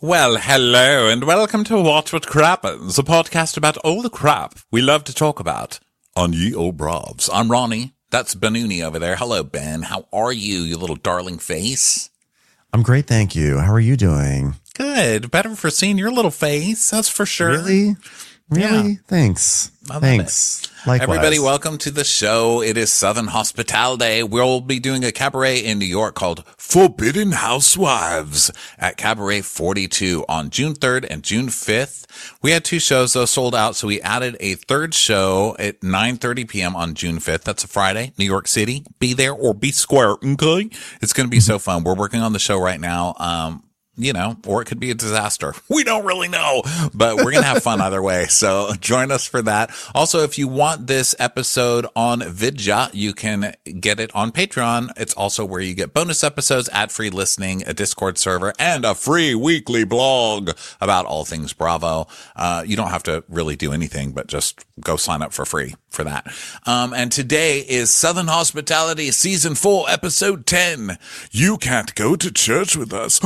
Well, hello and welcome to Watch What Crappens, a podcast about all the crap we love to talk about on Ye Old Bravs. I'm Ronnie. That's Benuni over there. Hello, Ben. How are you, you little darling face? I'm great, thank you. How are you doing? Good. Better for seeing your little face, that's for sure. Really? Yeah. Thanks. Thanks. Likewise. Everybody, welcome to the show. It is Southern Hospitality. We'll be doing a cabaret in New York called Forbidden Housewives at Cabaret 42 on June 3rd and June 5th. We had two shows, though, sold out, so we added a third show at 9:30 p.m. on June 5th. That's a Friday, New York City. Be there or be square, okay? It's going to be so fun. We're working on the show right now. Or it could be a disaster. We don't really know, but we're going to have fun either way. So join us for that. Also, if you want this episode on Vidya, you can get it on Patreon. It's also where you get bonus episodes, ad-free listening, a Discord server, and a free weekly blog about all things Bravo. You don't have to really do anything, but just go sign up for free for that. And today is Southern Hospitality Season 4, Episode 10. You can't go to church with us.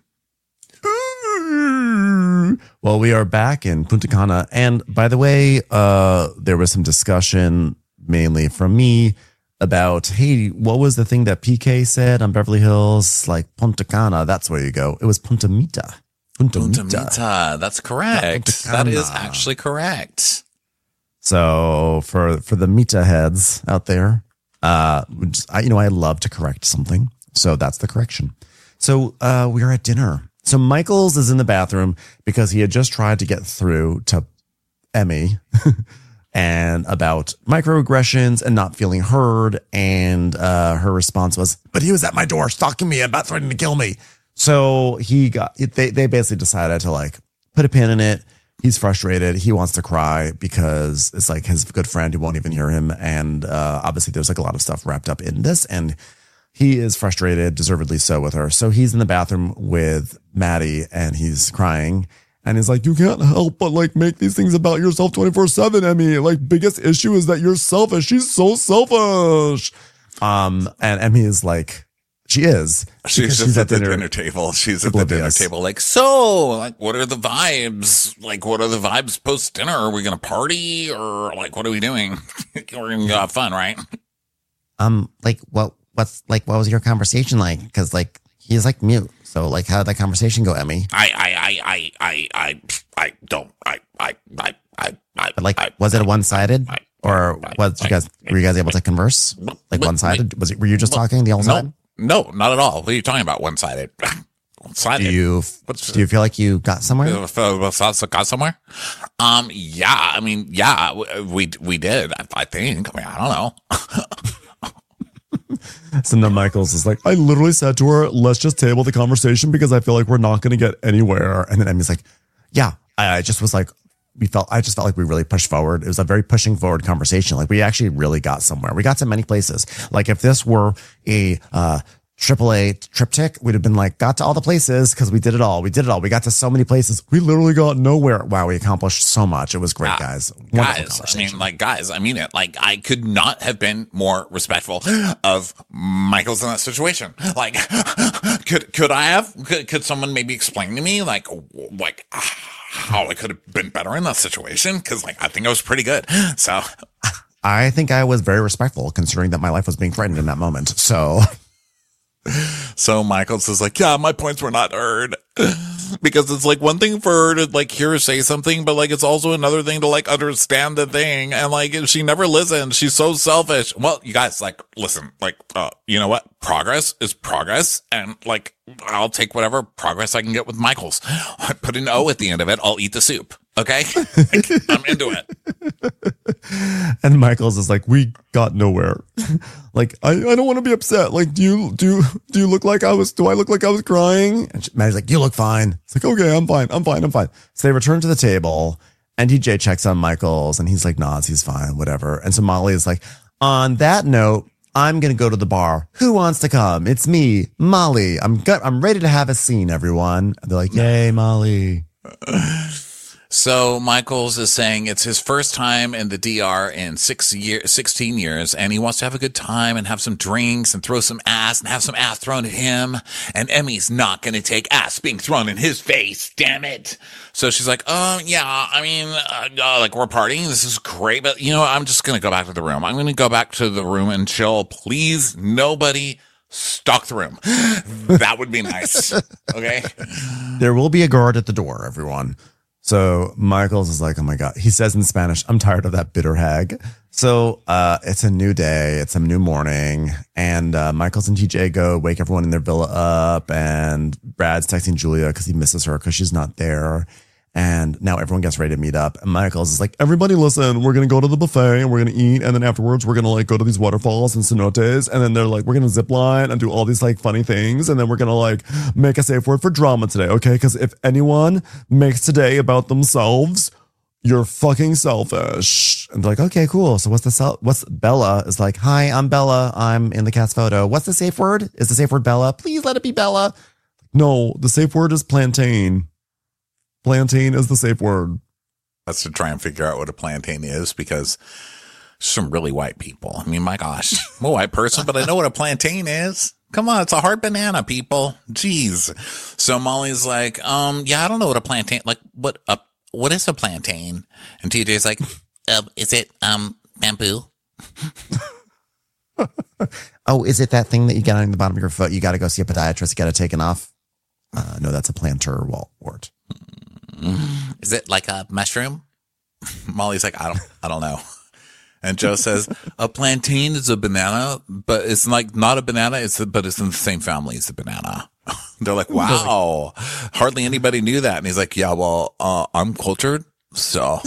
Well, we are back in Punta Cana. And by the way, there was some discussion, mainly from me, about, hey, what was the thing that PK said on Beverly Hills? Like Punta Cana, that's where you go. It was Punta Mita. Punta Mita, that's correct. That is actually correct. So for the Mita heads out there, I love to correct something. So that's the correction. So we are at dinner. So Michaels is in the bathroom because he had just tried to get through to Emmy and about microaggressions and not feeling heard. And her response was, but he was at my door stalking me, about threatening to kill me. So they basically decided to like put a pin in it. He's frustrated. He wants to cry because it's like his good friend who won't even hear him. And obviously there's like a lot of stuff wrapped up in this. And he is frustrated, deservedly so, with her. So he's in the bathroom with Maddie and he's crying. And he's like, you can't help but like make these things about yourself 24/7, Emmy. Like, biggest issue is that you're selfish. She's so selfish. And Emmy is like, she is. She's just at the dinner table. She's at the dinner table. Like, so, like, what are the vibes? Like, what are the vibes post dinner? Are we going to party or like, what are we doing? We're going to have fun, right? What was your conversation like? Because like he's like mute. So like, how did that conversation go, Emmy? Was it one-sided, or were you guys able to converse like one-sided? Were you just talking the whole time? No, not at all. What are you talking about? One-sided. One-sided. Do you feel like you got somewhere? Got somewhere? Yeah. I mean, yeah, we did. I think. I mean, I don't know. So now Michaels is like, I literally said to her, let's just table the conversation because I feel like we're not going to get anywhere. And then Emmy's like, yeah, I just was like, I just felt like we really pushed forward. It was a very pushing forward conversation. Like we actually really got somewhere. We got to many places. Like if this were a AAA triptych, we'd have been like, got to all the places because we did it all. We got to so many places. We literally got nowhere. Wow, we accomplished so much. It was great, guys. I mean it. Like, I could not have been more respectful of Michaels in that situation. Like, could someone maybe explain to me, like how I could have been better in that situation? Because, like, I think I was pretty good. So, I think I was very respectful considering that my life was being threatened in that moment. So Michaels is like, yeah, my points were not heard. Because it's like one thing for her to like hear her say something, but like it's also another thing to like understand the thing. And like she never listens. She's so selfish. Well, you guys, like, listen, like, you know what? Progress is progress. And like, I'll take whatever progress I can get with Michaels. I put an O at the end of it. I'll eat the soup. Okay. Like, I'm into it. And Michaels is like, we got nowhere. Like, I don't want to be upset. Like, do you look like I was crying? And Maddie's like, you look fine. It's like, okay, I'm fine. So they return to the table and DJ checks on Michaels and he's like, nods, he's fine, whatever. And so Molly is like, on that note, I'm going to go to the bar. Who wants to come? It's me, Molly. I'm ready to have a scene, everyone. And they're like, yay, Molly. So Michaels is saying it's his first time in the DR in 16 years, and he wants to have a good time and have some drinks and throw some ass and have some ass thrown at him. And Emmy's not going to take ass being thrown in his face. Damn it. So she's like, yeah, I mean, like we're partying. This is great. But I'm just going to go back to the room. I'm going to go back to the room and chill. Please, nobody stalk the room. That would be nice. Okay. There will be a guard at the door, everyone. So Michaels is like, oh my God. He says in Spanish, I'm tired of that bitter hag. So it's a new day. It's a new morning. And Michaels and TJ go wake everyone in their villa up. And Brad's texting Julia because he misses her because she's not there. And now everyone gets ready to meet up. And Michaels is like, everybody listen, we're going to go to the buffet and we're going to eat. And then afterwards, we're going to like go to these waterfalls and cenotes. And then they're like, we're going to zip line and do all these like funny things. And then we're going to like make a safe word for drama today. Okay. Because if anyone makes today about themselves, you're fucking selfish. And they're like, okay, cool. So what's Bella is like, hi, I'm Bella. I'm in the cast photo. What's the safe word? Is the safe word Bella? Please let it be Bella. No, the safe word is plantain. Plantain is the safe word. That's to try and figure out what a plantain is because some really white people. I mean, my gosh, I'm a white person, but I know what a plantain is. Come on, it's a hard banana, people. Jeez. So Molly's like, yeah, I don't know what a plantain, like what is a plantain? And TJ's like, is it bamboo? Oh, is it that thing that you get on the bottom of your foot? You got to go see a podiatrist to get it taken off. No, that's a plantar wart. Is it like a mushroom? Molly's like, I don't know. And Joe says, a plantain is a banana, but it's like not a banana. But it's in the same family as the banana. They're like, wow, hardly anybody knew that. And he's like, yeah, well, I'm cultured. So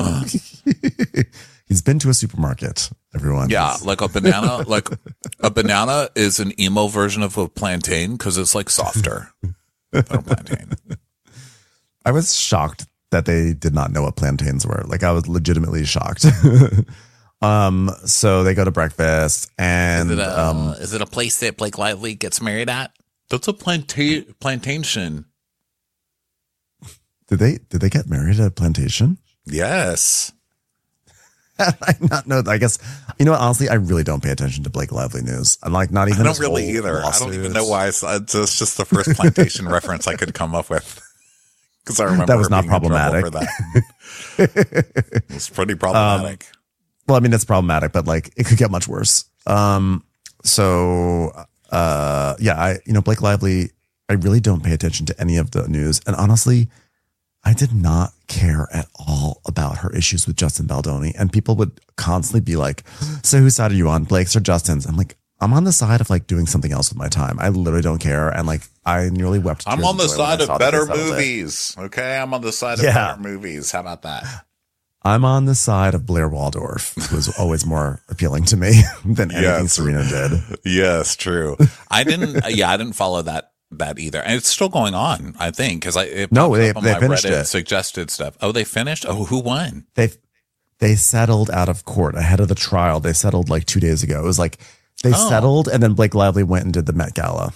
he's been to a supermarket, everyone. Yeah. Like a banana is an emo version of a plantain because it's like softer than a plantain. I was shocked that they did not know what plantains were. Like I was legitimately shocked. So they go to breakfast and is it a place that Blake Lively gets married at? That's a plantation. Did they get married at a plantation? Yes. I not know. I guess, honestly, I really don't pay attention to Blake Lively news. I'm like, not even. I don't really either. Lawsuits. I don't even know why. It's just the first plantation reference I could come up with. Because I remember that was not problematic. For that. It's pretty problematic. Well, I mean, it's problematic, but like it could get much worse. Yeah, Blake Lively, I really don't pay attention to any of the news. And honestly, I did not care at all about her issues with Justin Baldoni. And people would constantly be like, so whose side are you on, Blake's or Justin's? I'm like, I'm on the side of like doing something else with my time. I literally don't care. And like, I nearly wept. I'm on the side of better movies. Okay. I'm on the side of better movies. How about that? I'm on the side of Blair Waldorf, who was always more appealing to me than anything Serena did. Yes, true. I didn't follow that either. And it's still going on, I think, because they finished it. Suggested stuff. Oh, they finished? Oh, who won? They settled out of court ahead of the trial. They settled like 2 days ago. It was like they settled, and then Blake Lively went and did the Met Gala.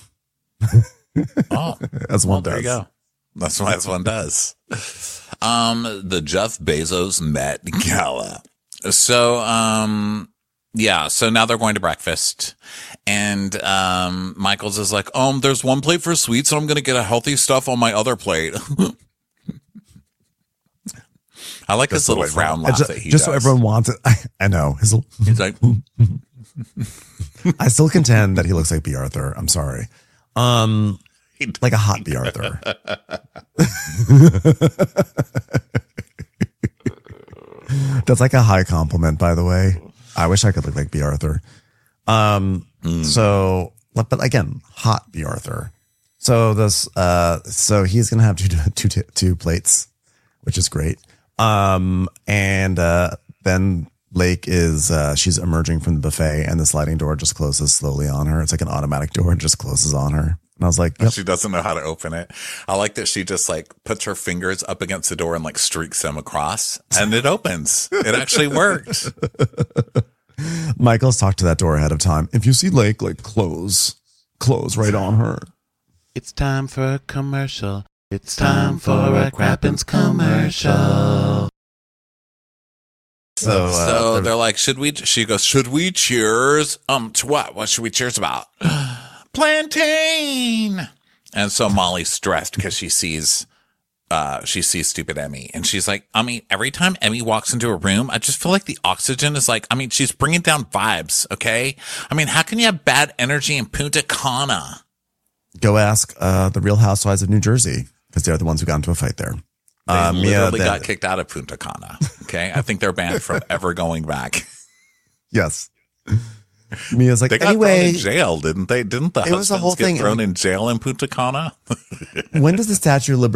As one does. There you go. That's what one does. The Jeff Bezos Met Gala. So, so now they're going to breakfast, and Michaels is like, there's one plate for sweets, so I'm going to get a healthy stuff on my other plate. I like his little frown laugh that he does. So everyone wants it. I know. He's like, I still contend that he looks like B. Arthur. I'm sorry. Like a hot B. Arthur. That's like a high compliment, by the way. I wish I could look like B. Arthur. So, but again, hot B. Arthur. So so he's gonna have two plates, which is great. Then Lake is she's emerging from the buffet, and the sliding door just closes slowly on her. It's like an automatic door, and just closes on her. And I was like, She doesn't know how to open it. I like that she just like puts her fingers up against the door and like streaks them across, and it opens. It actually worked. Michael's talked to that door ahead of time. If you see Lake, like close right on her. It's time for a commercial. It's time for a Crappens commercial. So they're like, she goes, should we cheers? To what? What should we cheers about? Plantain. And so Molly's stressed because she sees stupid Emmy. And she's like, I mean, every time Emmy walks into a room, I just feel like the oxygen is like, I mean, she's bringing down vibes. Okay. I mean, how can you have bad energy in Punta Cana? Go ask the Real Housewives of New Jersey, because they're the ones who got into a fight there. They literally got kicked out of Punta Cana. Okay. I think they're banned from ever going back. Yes. Mia's like, they got anyway, thrown in jail, didn't they? Didn't the husbands was a whole get thing. thrown in jail in Punta Cana? When does the statute of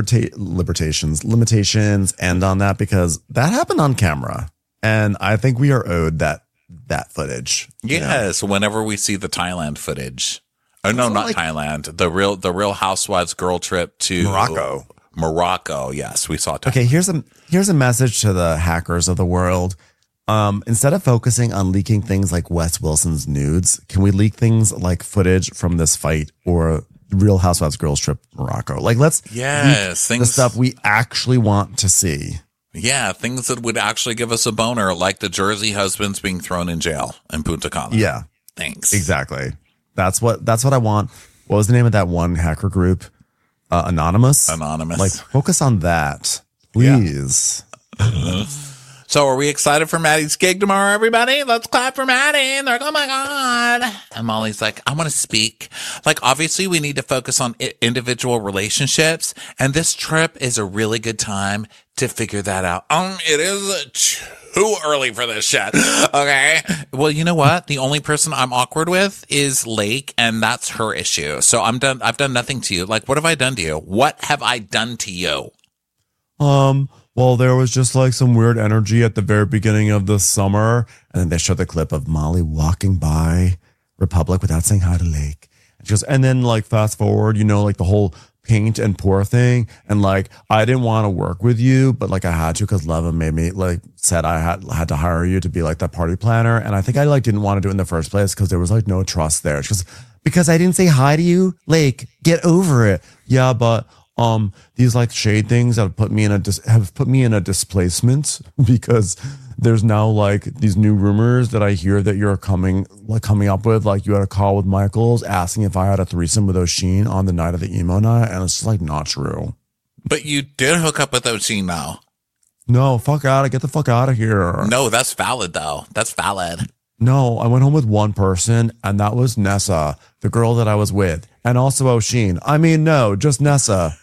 limitations end on that? Because that happened on camera, and I think we are owed that footage. Yes, whenever we see the Thailand footage. Oh no, not Thailand. The Real Housewives girl trip to Morocco. Yes, we saw. Okay, here's a message to the hackers of the world. Instead of focusing on leaking things like Wes Wilson's nudes, can we leak things like footage from this fight or Real Housewives girls trip Morocco? Like, let's leak the stuff we actually want to see. Yeah, things that would actually give us a boner, like the Jersey husbands being thrown in jail in Punta Cana. Yeah, thanks. Exactly. That's what I want. What was the name of that one hacker group? Anonymous. Like, focus on that, please. Yeah. So are we excited for Maddie's gig tomorrow, everybody? Let's clap for Maddie. And they're like, oh my God. And Molly's like, I want to speak. Like, obviously we need to focus on individual relationships. And this trip is a really good time to figure that out. It is too early for this shit. Okay. Well, you know what? The only person I'm awkward with is Lake, and that's her issue. So I'm done. I've done nothing to you. Like, what have I done to you? What have I done to you? Well, there was just like some weird energy at the very beginning of the summer. And then they showed the clip of Molly walking by Republic without saying hi to Lake. And she goes, and then like fast forward, like the whole paint and pour thing. And like, I didn't want to work with you, but like I had to because Leva made me said I had to hire you to be like that party planner. And I think I didn't want to do it in the first place because there was like no trust there. She goes, because I didn't say hi to you, Lake, get over it. Yeah, but these like shade things have put me in a displacement because there's now like these new rumors that I hear that you're coming up with. Like you had a call with Michaels asking if I had a threesome with O'Sheen on the night of the emo night, and it's just like not true. But you did hook up with O'Sheen now. No, get the fuck out of here. No, that's valid though. That's valid. No, I went home with one person, and that was Nessa, the girl that I was with, and also O'Sheen. I mean, no, just Nessa.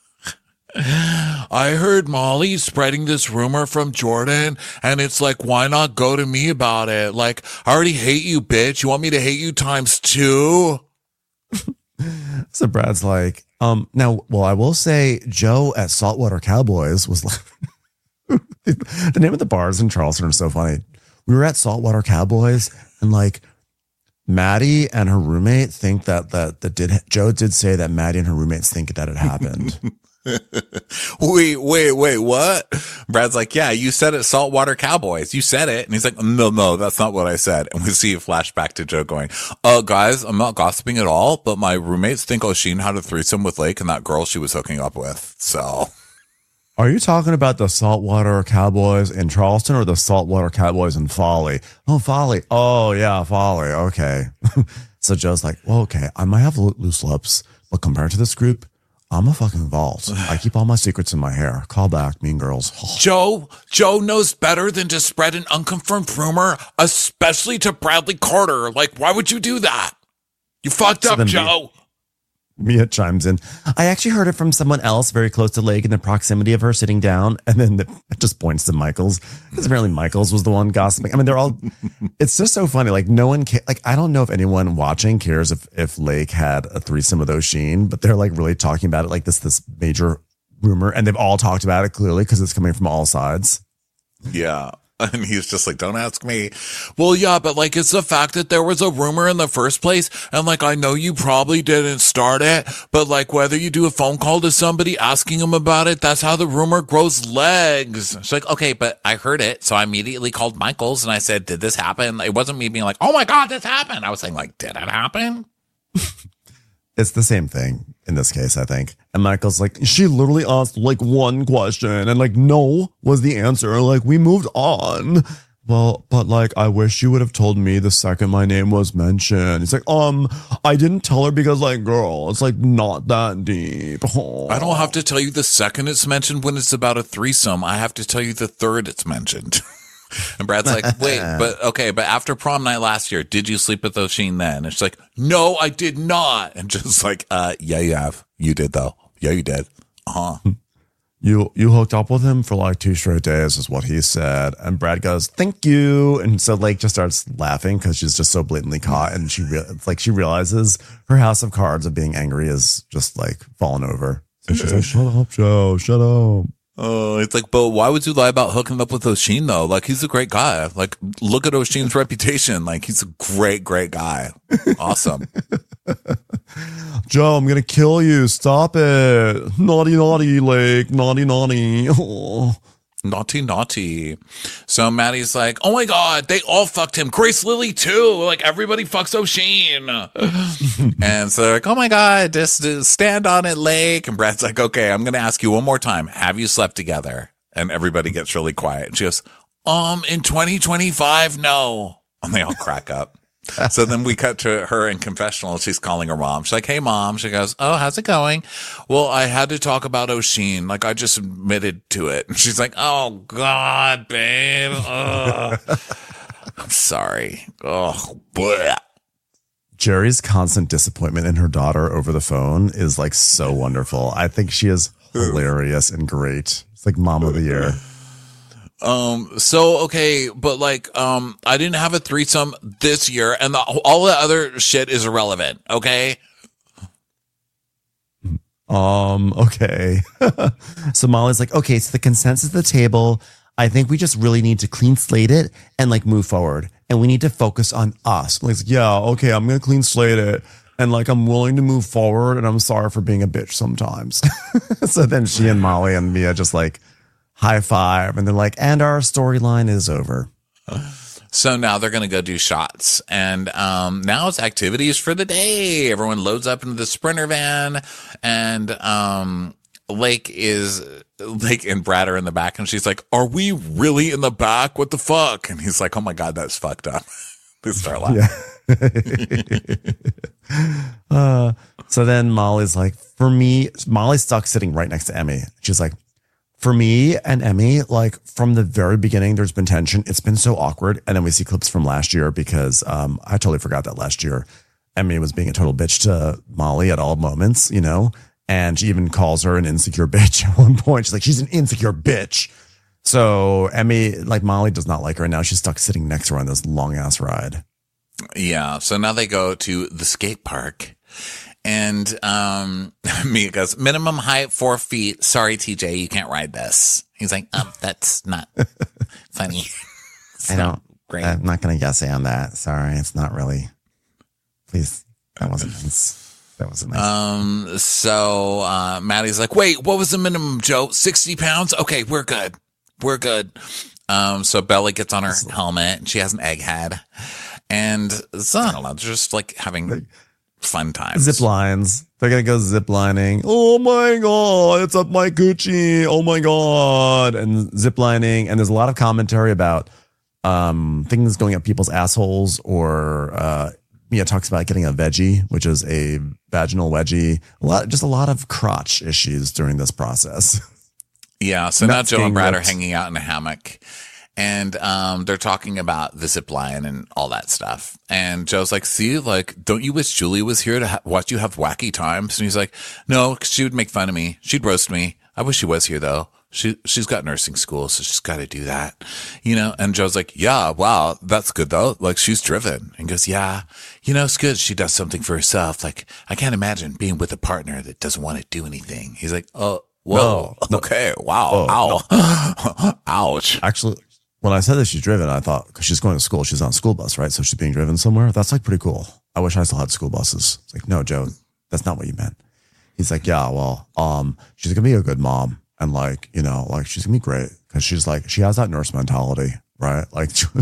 I heard Molly spreading this rumor from Jordan, and it's like, why not go to me about it? Like, I already hate you, bitch. You want me to hate you times 2? So Brad's like, now, well, I will say Joe at Saltwater Cowboys was like, the name of the bars in Charleston are so funny. We were at Saltwater Cowboys, and like Maddie and her roommate think Joe did say that Maddie and her roommates think that it happened. Wait, what? Brad's like, yeah, you said it, Saltwater Cowboys. You said it. And he's like, no, that's not what I said. And we see a flashback to Joe going, guys, I'm not gossiping at all, but my roommates think O'Sheen had a threesome with Lake and that girl she was hooking up with. So. Are you talking about the Saltwater Cowboys in Charleston or the Saltwater Cowboys in Folly? Oh, Folly. Oh, yeah, Folly. Okay. So Joe's like, well, okay, I might have loose lips, but compared to this group, I'm a fucking vault. I keep all my secrets in my hair. Call back, Mean Girls. Joe knows better than to spread an unconfirmed rumor, especially to Bradley Carter. Like, why would you do that? You fucked up, Joe. Mia chimes in. I actually heard it from someone else very close to Lake in the proximity of her sitting down. And then it just points to Michaels because apparently Michaels was the one gossiping. I mean, they're all, it's just so funny. Like no one like, I don't know if anyone watching cares if Lake had a threesome with O'Sheen, but they're like really talking about it like this major rumor. And they've all talked about it clearly because it's coming from all sides. Yeah. And he's just like, don't ask me. Well, yeah, but like, it's the fact that there was a rumor in the first place. And like, I know you probably didn't start it, but like, whether you do a phone call to somebody asking them about it, that's how the rumor grows legs. It's like, okay, but I heard it. So I immediately called Michaels and I said, did this happen? It wasn't me being like, oh my God, this happened. I was saying like, did it happen? It's the same thing in this case, I think. And Michael's like, she literally asked like one question and like, no was the answer. Like, we moved on. Well, but like, I wish you would have told me the second my name was mentioned. It's like, I didn't tell her because like, girl, it's like not that deep. I don't have to tell you the second it's mentioned when it's about a threesome. I have to tell you the third it's mentioned. And Brad's like, wait, but after prom night last year, did you sleep with O'Sheen then? And she's like, no, I did not. And just like, yeah, you have. You did though. Yeah, you did. Uh-huh. You hooked up with him for like 2 straight days is what he said. And Brad goes, thank you. And so Lake just starts laughing because she's just so blatantly caught. And it's like she realizes her house of cards of being angry is just like fallen over. So she's like, shut up, Joe, shut up. Oh, it's like, but why would you lie about hooking up with O'Sheen though? Like, he's a great guy. Like, look at O'Sheen's reputation. Like, he's a great, great guy. Awesome. Joe, I'm going to kill you. Stop it. Naughty, naughty, Lake. Naughty, naughty. Oh. Naughty, naughty. So Maddie's like, oh my God, they all fucked him. Grace Lily too. Like, everybody fucks O'Sheen. And so they're like, oh my God, just stand on it, Lake. And Brad's like, okay, I'm going to ask you one more time. Have you slept together? And everybody gets really quiet. And she goes, in 2025, no. And they all crack up. So then we cut to her in confessional. She's calling her mom. She's like, hey, Mom. She goes, oh, how's it going? Well, I had to talk about O'Sheen. Like, I just admitted to it. And she's like, oh, God, babe. I'm sorry. Oh, bleh. Jerry's constant disappointment in her daughter over the phone is like so wonderful. I think she is hilarious and great. It's like mom of the year. So, okay, but like, I didn't have a threesome this year and all the other shit is irrelevant. Okay. Okay. So Molly's like, okay, so the consensus at the table, I think we just really need to clean slate it and like move forward and we need to focus on us. Like, yeah, okay, I'm going to clean slate it. And like, I'm willing to move forward and I'm sorry for being a bitch sometimes. So then she and Molly and Mia just like, high five, and they're like, and our storyline is over. So now they're going to go do shots. And now it's activities for the day. Everyone loads up into the Sprinter van, and Lake and Brad are in the back, and she's like, are we really in the back? What the fuck? And he's like, oh my God, that's fucked up. They start laughing. Yeah. So then Molly's like, for me, Molly's stuck sitting right next to Emmy. She's like, for me and Emmy, like from the very beginning, there's been tension. It's been so awkward. And then we see clips from last year because I totally forgot that last year Emmy was being a total bitch to Molly at all moments, you know, and she even calls her an insecure bitch at one point. She's like, she's an insecure bitch. So Emmy, like Molly does not like her. And now she's stuck sitting next to her on this long ass ride. Yeah. So now they go to the skate park. And Mia goes, minimum height 4 feet. Sorry, TJ, you can't ride this. He's like, that's not funny. Great. I'm not going to guess on that. Sorry, it's not really. Please, that wasn't nice. That wasn't nice. So Maddie's like, wait, what was the minimum, Joe? 60 pounds? Okay, we're good. We're good. So Bella gets on her helmet and she has an egghead. And so, I don't know, they're just like having fun times. Zip lines. They're going to go zip lining. Oh my God, it's up my Gucci. Oh my God. And zip lining. And there's a lot of commentary about things going up people's assholes, or Mia talks about getting a veggie, which is a vaginal wedgie. A lot of crotch issues during this process. Yeah. So now Joe and Brad are hanging out in a hammock. And they're talking about the zip line and all that stuff. And Joe's like, see, like, don't you wish Julie was here to watch you have wacky times? And he's like, no, 'cause she would make fun of me. She'd roast me. I wish she was here, though. She's got nursing school, so she's got to do that, you know? And Joe's like, yeah, wow, that's good, though. Like, she's driven. And goes, yeah, you know, it's good. She does something for herself. Like, I can't imagine being with a partner that doesn't want to do anything. He's like, oh, whoa, no. Okay, wow, ow, no. Ouch. Actually, when I said that she's driven, I thought, because she's going to school, she's on a school bus, right? So she's being driven somewhere. That's like pretty cool. I wish I still had school buses. It's like, no, Joe, that's not what you meant. He's like, yeah, well, she's going to be a good mom. And like, you know, like she's going to be great. Because she's like, she has that nurse mentality, right? Like,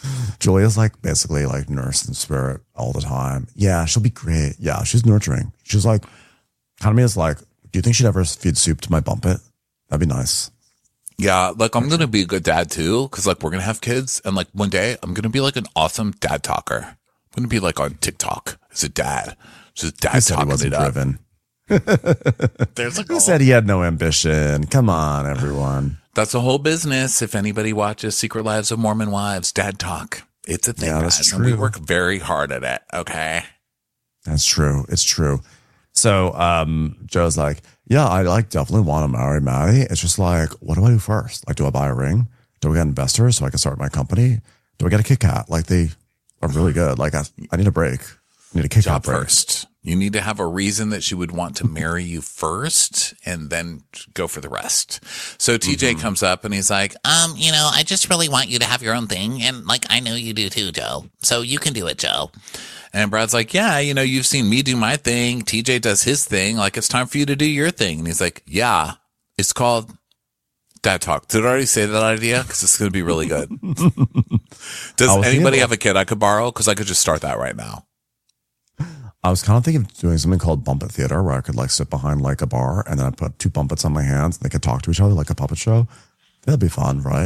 Julia's like basically like nurse in spirit all the time. Yeah, she'll be great. Yeah, she's nurturing. She's like, kind of me is like, do you think she'd ever feed soup to my bumpet? That'd be nice. Yeah, like I'm gonna be a good dad too, because like we're gonna have kids, and like one day I'm gonna be like an awesome dad talker. I'm gonna be like on TikTok as a dad, just dad talking it up. Driven. There's like Who said he had no ambition? Come on, everyone. That's a whole business. If anybody watches Secret Lives of Mormon Wives, dad talk. It's a thing, that's guys, true. and we work very hard at it. Okay, That's true. It's true. So Joe's like, yeah, I like definitely want to marry Maddie. It's just like, what do I do first? Like, do I buy a ring? Do I get investors so I can start my company? Do I get a Kit Kat? Like, they are really good. Like, I need a break. I need a Kit Kat break. first. You need to have a reason that she would want to marry you first and then go for the rest. So TJ comes up and he's like, I just really want you to have your own thing. And like, I know you do too, Joe. So you can do it, Joe. and Brad's like, yeah, you've seen me do my thing. TJ does his thing. Like, it's time for you to do your thing. And he's like, yeah, it's called Dad Talk. Did I already say that idea? Because it's going to be really good. Does anybody have a kid I could borrow? Because I could just start that right now. I was kind of thinking of doing something called Bumpet Theater where I could like sit behind like a bar and then I put 2 bumpets on my hands and they could talk to each other like a puppet show. That'd be fun, right?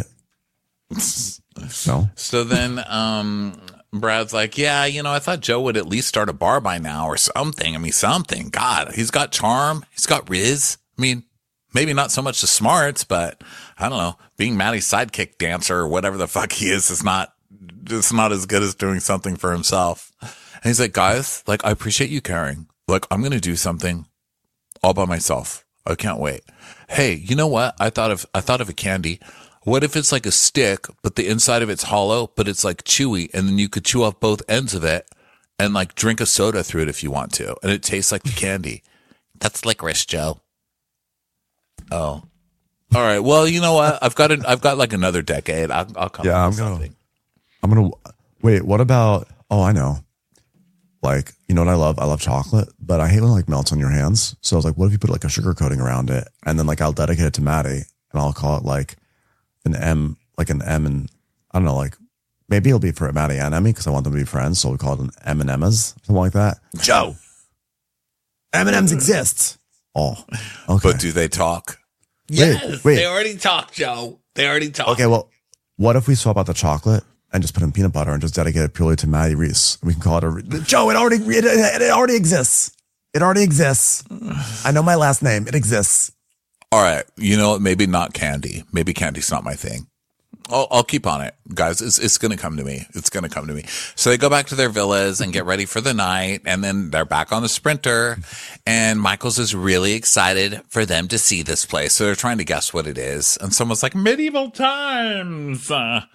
No. So then Brad's like, yeah, I thought Joe would at least start a bar by now or something. I mean, something. God, he's got charm. He's got riz. I mean, maybe not so much the smarts, but I don't know. Being Maddie's sidekick dancer or whatever the fuck he is not as good as doing something for himself. And he's like, guys, like, I appreciate you caring. Like, I'm going to do something all by myself. I can't wait. Hey, you know what? I thought of a candy. What if it's like a stick, but the inside of it's hollow, but it's like chewy, and then you could chew off both ends of it and like drink a soda through it if you want to, and it tastes like the candy. That's licorice, Joe. Oh, all right. Well, you know what? I've got like another decade. I'll come. Yeah, up with something. I'm gonna wait. What about? Oh, I know. Like, you know what I love? I love chocolate, but I hate when it like melts on your hands. So I was like, what if you put like a sugar coating around it, and then like I'll dedicate it to Maddie, and I'll call it like an M, and I don't know, like maybe it'll be for Maddie and Emmy because I want them to be friends. So we call it an M and Emma's, something like that. Joe, M&Ms exist. Oh, okay. But do they talk? Yes, wait. They already talked, Joe. They already talked. Okay, well, what if we swap out the chocolate and just put in peanut butter and just dedicate it purely to Maddie Reese? We can call it Joe. It already exists. It already exists. I know my last name. It exists. All right. You know what? Maybe not candy. Maybe candy's not my thing. I'll keep on it, guys. It's going to come to me. It's going to come to me. So they go back to their villas and get ready for the night. And then they're back on the Sprinter, and Michaels is really excited for them to see this place. So they're trying to guess what it is. And someone's like, medieval times. I'm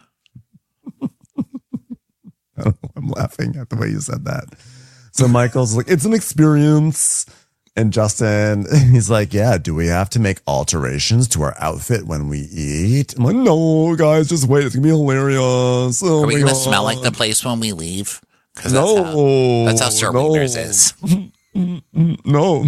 laughing at the way you said that. So Michael's like, it's an experience. And Justin, he's like, yeah, do we have to make alterations to our outfit when we eat? I'm like, no, guys, just wait. It's going to be hilarious. Oh, Are we going to smell like the place when we leave? Because that's how Sir no. Wieners is. No.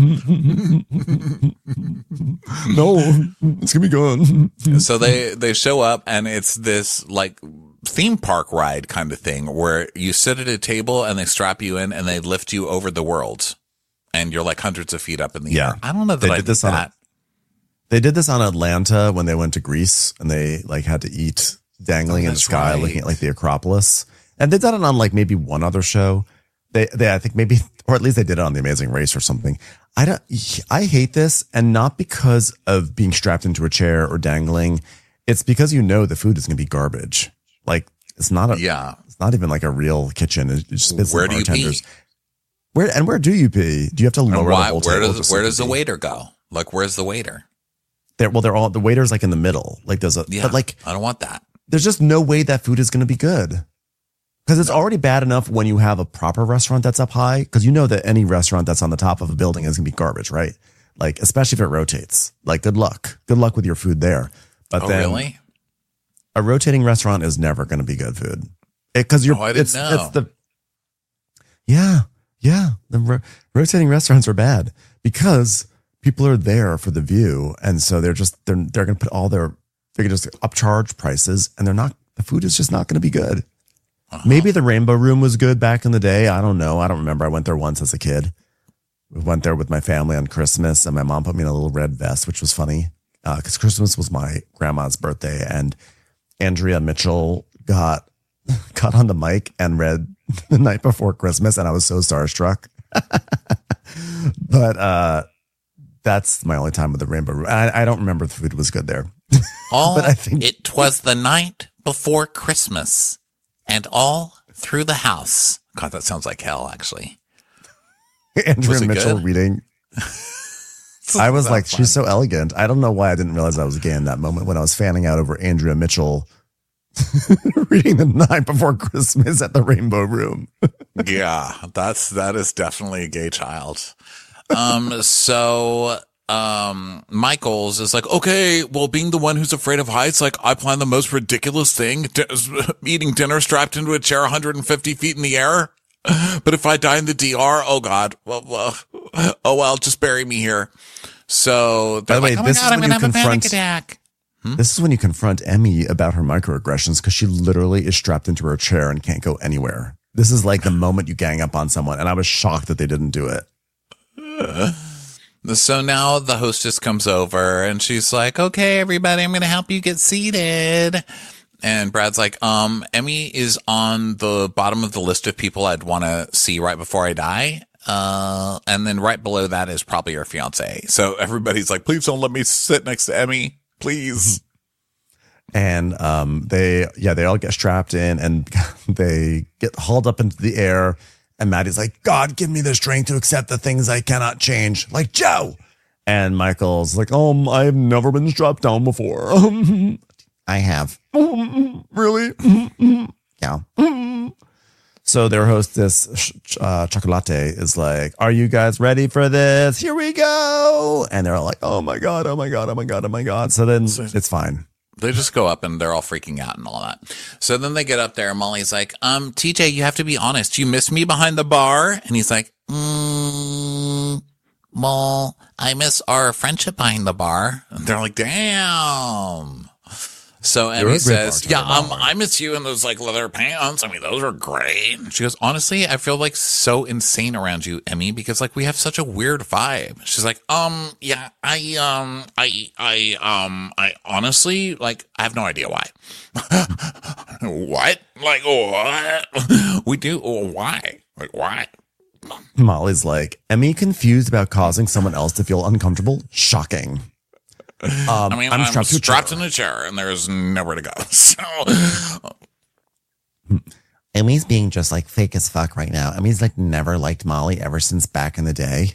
No, it's going to be good. So they show up, and it's this like theme park ride kind of thing where you sit at a table and they strap you in and they lift you over the world. And you're like hundreds of feet up in the air. I don't know that I did that. They did this on Atlanta when they went to Greece and they like had to eat dangling in the sky, looking at like the Acropolis. And they did it on like maybe one other show. They I think maybe, or at least they did it on The Amazing Race or something. I hate this, and not because of being strapped into a chair or dangling. It's because the food is going to be garbage. Like it's not even like a real kitchen. It just spits where do you pee? Where do you pee? Do you have to lower the whole table? Where does the waiter go? Like, where's the waiter? They're all the waiter's like in the middle. Like but like I don't want that. There's just no way that food is going to be good because it's already bad enough when you have a proper restaurant that's up high. Because you know that any restaurant that's on the top of a building is going to be garbage, right? Like especially if it rotates. Like good luck with your food there. But then really? A rotating restaurant is never going to be good food because I didn't know. Yeah, the rotating restaurants are bad because people are there for the view, and so they're going to put they can just upcharge prices, and the food is just not going to be good. Maybe the Rainbow Room was good back in the day. I don't know. I don't remember. I went there once as a kid. We went there with my family on Christmas, and my mom put me in a little red vest, which was funny because Christmas was my grandma's birthday, and Andrea Mitchell got on the mic and read The Night Before Christmas, and I was so starstruck. But that's my only time with the Rainbow Room. I don't remember if the food was good there. But I think it was the night before Christmas, and all through the house. God, that sounds like hell, actually. Andrea Mitchell good? Reading. I was like, she's so elegant. I don't know why I didn't realize I was gay in that moment when I was fanning out over Andrea Mitchell reading The Night Before Christmas at the Rainbow Room. Yeah, that is definitely a gay child. Michaels is like, okay, well, being the one who's afraid of heights, like I plan the most ridiculous thing, eating dinner strapped into a chair 150 feet in the air. But if I die in the DR, oh God, well, just bury me here. So by the way, like, this is I'm when gonna you have a panic confront. attack. This is when you confront Emmy about her microaggressions because she literally is strapped into her chair and can't go anywhere. This is like the moment you gang up on someone, and I was shocked that they didn't do it. So now the hostess comes over and she's like, okay, everybody, I'm going to help you get seated. And Brad's like, Emmy is on the bottom of the list of people I'd want to see right before I die. And then right below that is probably her fiance. So everybody's like, please don't let me sit next to Emmy, please. And they all get strapped in and they get hauled up into the air. And Maddie's like, God, give me the strength to accept the things I cannot change, like Joe. And Michael's like, I've never been strapped down before. I have. Really? Yeah. So their hostess, Chocolate, is like, are you guys ready for this? Here we go. And they're all like, oh my God, oh my God, oh my God, oh my God. So then it's fine. They just go up and they're all freaking out and all that. So then they get up there and Molly's like, TJ, you have to be honest. You miss me behind the bar? And he's like, well, I miss our friendship behind the bar. And they're like, damn. So Emmy says, yeah, I miss you in those like leather pants. I mean, those are great. And she goes, honestly, I feel like so insane around you, Emmy, because like we have such a weird vibe. She's like, yeah, I honestly, like, I have no idea why. What? Like, what? We do? Why? Like, why? Molly's like, Emmy confused about causing someone else to feel uncomfortable? Shocking. I mean, I'm strapped in a chair and there's nowhere to go. So Emmy's being just like fake as fuck right now. Emmy's like never liked Molly ever since back in the day.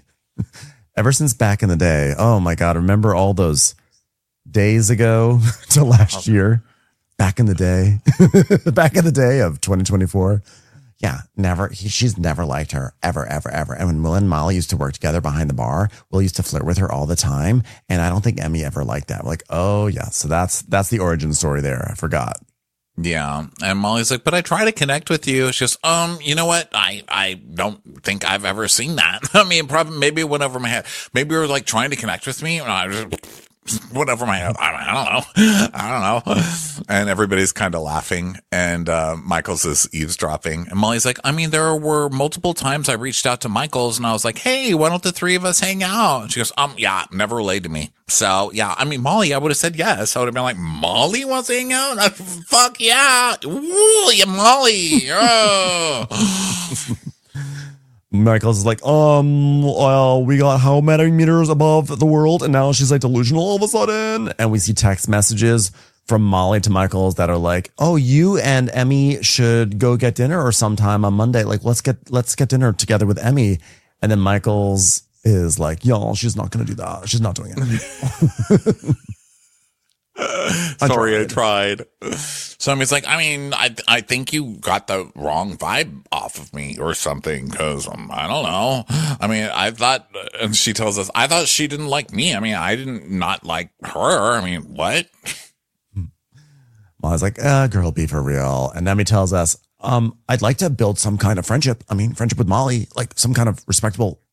Oh my God. Remember all those days ago to last year? Back in the day. Back in the day of 2024. Yeah, never. She's never liked her ever. And when Will and Molly used to work together behind the bar, Will used to flirt with her all the time. And I don't think Emmy ever liked that. We're like, oh yeah. So that's the origin story there. I forgot. Yeah. And Molly's like, but I try to connect with you. She goes, you know what? I don't think I've ever seen that. I mean, probably maybe it went over my head. Maybe you were like trying to connect with me. And I just went over my head. I don't know. And everybody's kind of laughing. And Michaels is eavesdropping. And Molly's like, I mean, there were multiple times I reached out to Michaels and I was like, hey, why don't the three of us hang out? And she goes, yeah, never relayed to me. So yeah, I mean, Molly, I would have said yes. I would have been like, Molly wants to hang out? Fuck yeah. Ooh, yeah, Molly. Oh. Michaels is like, well, we got how many meters above the world? And now she's like delusional all of a sudden. And we see text messages from Molly to Michaels that are like, oh, you and Emmy should go get dinner or sometime on Monday. Like, let's get dinner together with Emmy. And then Michaels is like, y'all, she's not going to do that. She's not doing it. Sorry, I tried. So Emmy's like, I mean, I think you got the wrong vibe off of me or something because I don't know. I mean, I thought, and she tells us, I thought she didn't like me. I mean, I didn't not like her. I mean, what? Molly's like, girl, be for real. And Emmy tells us, I'd like to build some kind of friendship. I mean, friendship with Molly, like some kind of respectable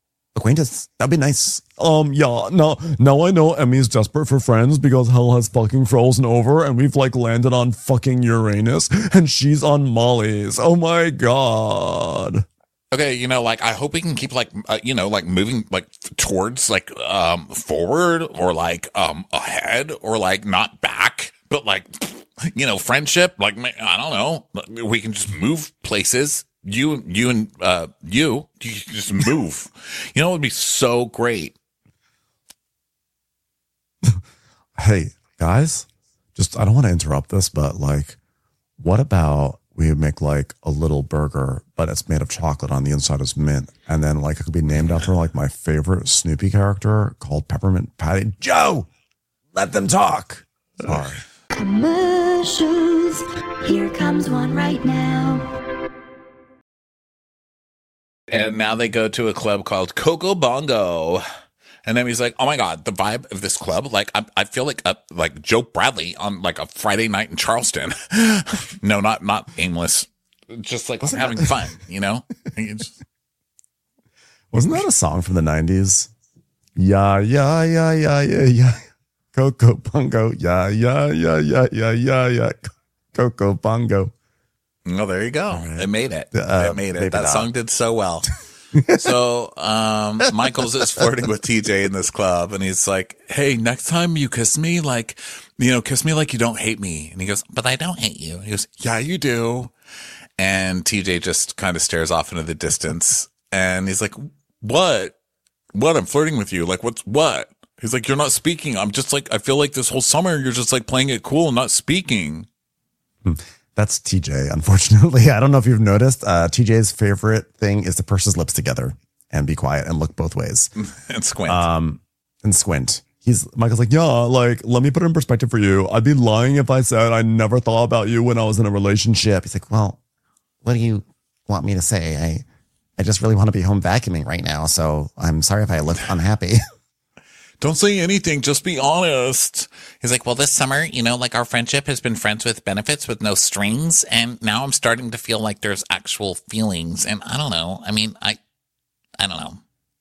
acquaintance. That'd be nice. Yeah, no, now I know Emmy's desperate for friends because hell has fucking frozen over and we've like landed on fucking Uranus and she's on Molly's. Oh my God. Okay, like I hope we can keep like like moving like towards like forward or like ahead or like not back, but like friendship. Like I don't know, we can just move places. You and you just move. It would be so great. Hey guys, I don't want to interrupt this, but like, what about we make like a little burger, but it's made of chocolate on the inside is mint. And then like it could be named after like my favorite Snoopy character called Peppermint Patty. Joe, let them talk. Sorry. Commercials. Here comes one right now. And now they go to a club called Coco Bongo. And then he's like, oh my God, the vibe of this club. Like, I feel like Joe Bradley on like a Friday night in Charleston. No, not aimless. Just like having fun, Wasn't that a song from the 90s? Yeah, yeah, yeah, yeah, yeah, yeah. Coco Bongo. Yeah, yeah, yeah, yeah, yeah, yeah, yeah. Coco Bongo. Oh, there you go. Right. It made it. It made it. That song did so well. So Michaels is flirting with TJ in this club, and he's like, hey, next time you kiss me, like, kiss me like you don't hate me. And he goes, but I don't hate you. He goes, yeah, you do. And TJ just kind of stares off into the distance, and he's like, what? I'm flirting with you. Like, what? He's like, you're not speaking. I'm just like, I feel like this whole summer you're just like playing it cool and not speaking. That's TJ, unfortunately. I don't know if you've noticed. TJ's favorite thing is to purse his lips together and be quiet and look both ways. And squint. And squint. Michael's like, yeah, like, let me put it in perspective for you. I'd be lying if I said I never thought about you when I was in a relationship. He's like, well, what do you want me to say? I just really want to be home vacuuming right now. So I'm sorry if I look unhappy. Don't say anything. Just be honest. He's like, well, this summer, like our friendship has been friends with benefits with no strings. And now I'm starting to feel like there's actual feelings. And I don't know. I mean, I don't know.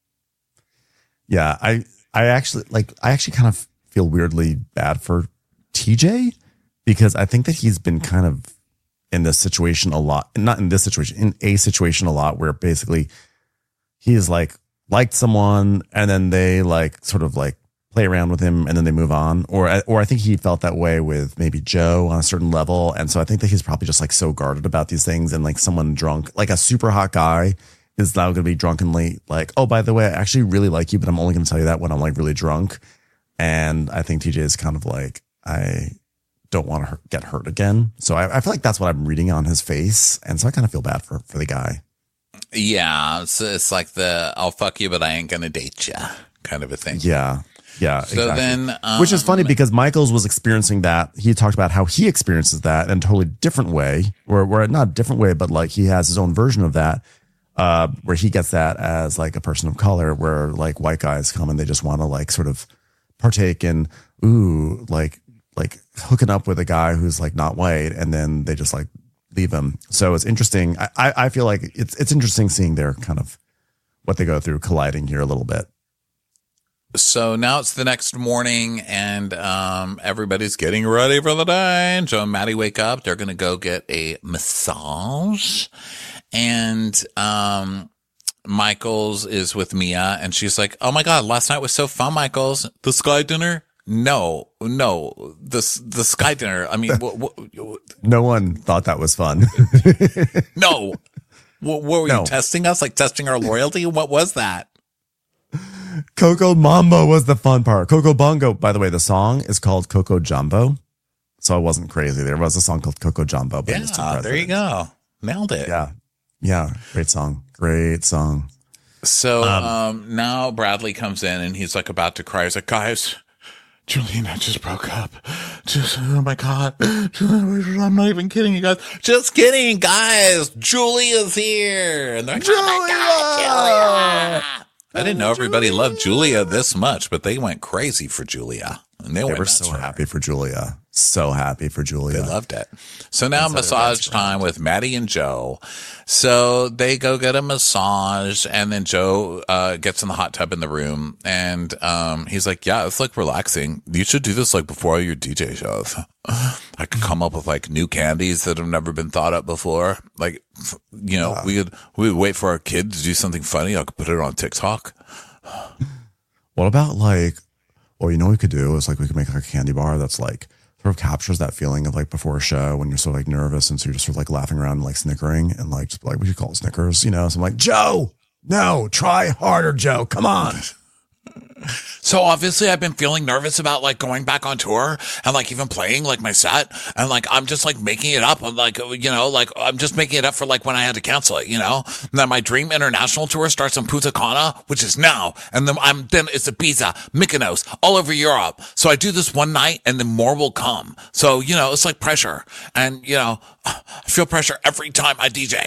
Yeah. I actually kind of feel weirdly bad for TJ because I think that he's been kind of in this situation a lot, not in this situation, in a situation a lot where basically he's like, liked someone and then they like sort of like play around with him and then they move on. Or I think he felt that way with maybe Joe on a certain level. And so I think that he's probably just like so guarded about these things, and like someone drunk, like a super hot guy is now going to be drunkenly like, oh, by the way, I actually really like you, but I'm only going to tell you that when I'm like really drunk. And I think TJ is kind of like, I don't want to get hurt again. So I feel like that's what I'm reading on his face. And so I kind of feel bad for the guy. Yeah, it's like I'll fuck you, but I ain't gonna date you kind of a thing. Yeah, So exactly. then, which is funny because Michaels was experiencing that. He talked about how he experiences that in a totally different way, or not a different way, but like he has his own version of that, where he gets that as like a person of color, where like white guys come and they just want to like sort of partake in, like hooking up with a guy who's like not white, and then they just like leave him. So it's interesting. I feel like it's interesting seeing their kind of what they go through colliding here a little bit. So now it's the next morning, and everybody's getting ready for the day. And Joe and Maddie wake up. They're going to go get a massage. And Michaels is with Mia, and she's like, oh my God, last night was so fun, Michaels. The sky dinner? No, the sky dinner. I mean, no one thought that was fun. No. What were you testing us? Like testing our loyalty? What was that? Coco Mambo was the fun part. Coco Bongo, by the way, the song is called Coco Jumbo. So I wasn't crazy. There was a song called Coco Jumbo. But yeah, there you go. Nailed it. Yeah. Great song. So now Bradley comes in and he's like about to cry. He's like, guys, Julie and I just broke up. Oh my God. I'm not even kidding you guys. Just kidding, guys. Julia's here. And they're like, oh my God, Julia. I didn't know everybody loved Julia this much, but they went crazy for Julia. And they were so happy for Julia. so happy for Julia. They loved it. So now massage time with Maddie and Joe. So they go get a massage, and then Joe gets in the hot tub in the room, and he's like, yeah, it's like relaxing. You should do this like before your DJ shows. I could come up with like new candies that have never been thought up before. Like, you know, we would wait for our kid to do something funny. I could put it on TikTok. What about like, well, you know what we could do is like we could make like a candy bar that's like sort of captures that feeling of like before a show when you're sort of like nervous, and so you're just sort of like laughing around and like snickering, and like just like we should call it Snickers, you know? So I'm like, Joe, no, try harder, Joe. Come on. So obviously I've been feeling nervous about like going back on tour and like even playing like my set, and like I'm just like making it up. I'm like, you know, like I'm just making it up for like when I had to cancel it, you know. And then my dream international tour starts in Punta Cana, which is now, and then it's Ibiza, Mykonos, all over Europe. So I do this one night, and then more will come. So you know, it's like pressure, and you know, I feel pressure every time I DJ.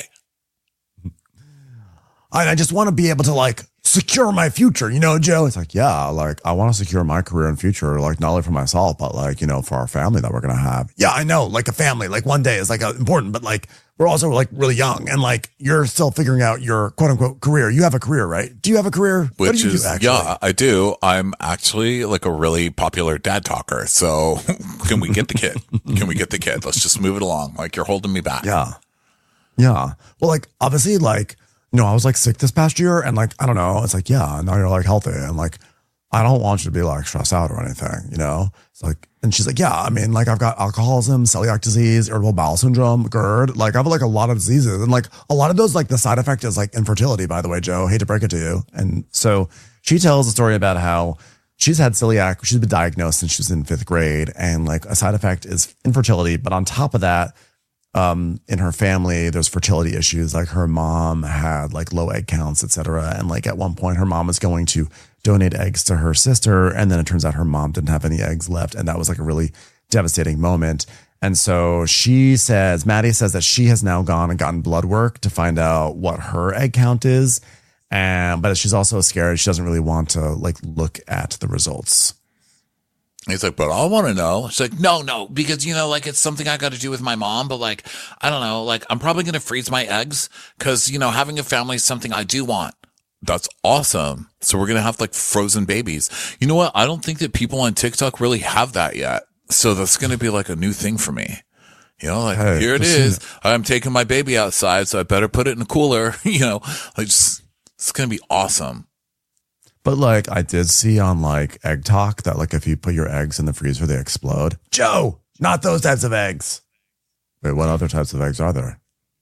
I just want to be able to like secure my future, you know, Joe. It's like, yeah, like I want to secure my career and future, like not only for myself, but like, you know, for our family that we're going to have. Yeah, I know, like a family, like one day is like important, but like we're also like really young, and like you're still figuring out your quote unquote career. You have a career, right? Do you have a career? What do you do, actually? Yeah, I do. I'm actually like a really popular dad talker. So can we get the kid? Can we get the kid? Let's just move it along. Like you're holding me back. Yeah. Yeah. Well, like obviously like, you know, I was like sick this past year, and like, I don't know. It's like, yeah, now you're like healthy, and like, I don't want you to be like stressed out or anything, you know? It's like, and she's like, yeah, I mean, like I've got alcoholism, celiac disease, irritable bowel syndrome, GERD. Like I have like a lot of diseases, and like a lot of those, like the side effect is like infertility, by the way, Joe, hate to break it to you. And so she tells a story about how she's had celiac. She's been diagnosed since she was in 5th grade. And like a side effect is infertility. But on top of that, in her family, there's fertility issues. Like her mom had like low egg counts, et cetera. And like at one point her mom was going to donate eggs to her sister. And then it turns out her mom didn't have any eggs left. And that was like a really devastating moment. And so Maddie says that she has now gone and gotten blood work to find out what her egg count is. But she's also scared. She doesn't really want to like look at the results. He's like, but I want to know. She's like, no, because, you know, like it's something I got to do with my mom. But like, I don't know, like I'm probably going to freeze my eggs because, you know, having a family is something I do want. That's awesome. So we're going to have like frozen babies. You know what? I don't think that people on TikTok really have that yet. So that's going to be like a new thing for me. You know, like here it is. I'm taking my baby outside, so I better put it in a cooler. You know, like it's going to be awesome. But like I did see on like Egg Talk that like if you put your eggs in the freezer, they explode. Joe, not those types of eggs. Wait, what other types of eggs are there?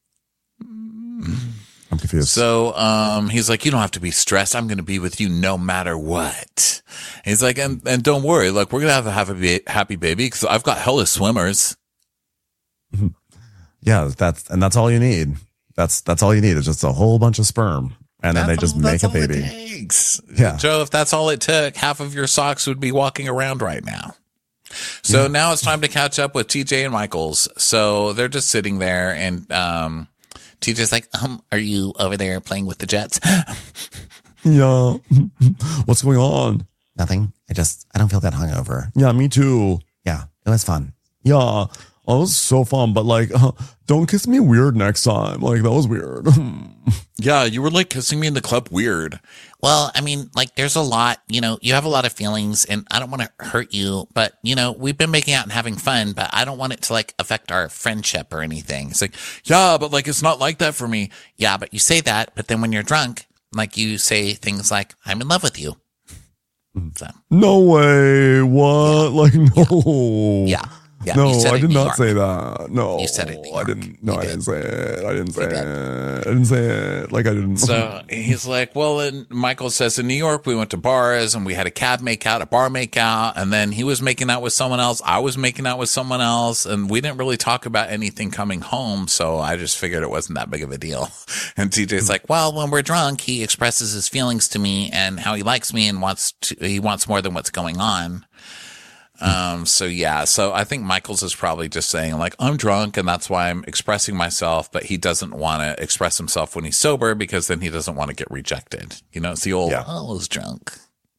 I'm confused. So he's like, you don't have to be stressed. I'm going to be with you no matter what. He's like, and don't worry, like we're going to have a happy baby because I've got hella swimmers. Yeah, that's all you need. That's all you need is just a whole bunch of sperm. And then they just make a baby. Yeah. Joe, if that's all it took, half of your socks would be walking around right now. So now it's time to catch up with TJ and Michaels. So they're just sitting there, and TJ's like, are you over there playing with the Jets? Yeah. What's going on? Nothing. I don't feel that hungover. Yeah, me too. Yeah, it was fun. Yeah. Oh, it was so fun, but like, don't kiss me weird next time. Like, that was weird. Yeah, you were like kissing me in the club weird. Well, I mean, like, there's a lot, you know, you have a lot of feelings, and I don't want to hurt you, but, you know, we've been making out and having fun, but I don't want it to, like, affect our friendship or anything. It's like, yeah, but like, it's not like that for me. Yeah, but you say that, but then when you're drunk, like, you say things like, I'm in love with you. So. No way. What? Yeah. Like, no. Yeah. Yeah, no, I did not say that. No, you said it. I didn't. No, I didn't say it. I didn't say it. Like I didn't. So he's like, well, and Michael says in New York, we went to bars and we had a cab make out, a bar make out. And then he was making out with someone else. I was making out with someone else. And we didn't really talk about anything coming home. So I just figured it wasn't that big of a deal. And TJ's like, well, when we're drunk, he expresses his feelings to me and how he likes me and he wants more than what's going on. So I think Michaels is probably just saying like, I'm drunk and that's why I'm expressing myself, but he doesn't want to express himself when he's sober because then he doesn't want to get rejected. You know, it's the old, I was drunk.